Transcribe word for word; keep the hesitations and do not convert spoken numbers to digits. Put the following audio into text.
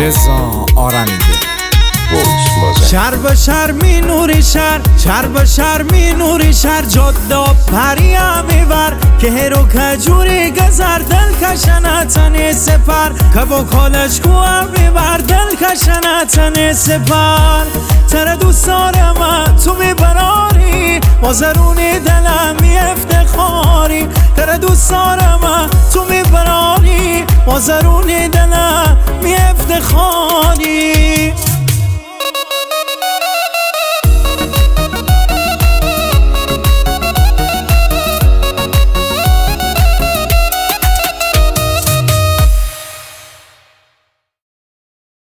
رضا آرمیده. شهر به شهر می نوری شهر، شهر به شهر می نوری شهر، جاده پری میبر که هرو کجوری گذر، دل کشنتنی سپر که با کالش کوه میبر، دل کشنتنی سپر. تر دوست دارم تو میبراری با زرونی دلم می افتخاری، تر دوست دارم تو میبراری با زرونی دلم می افتخاری.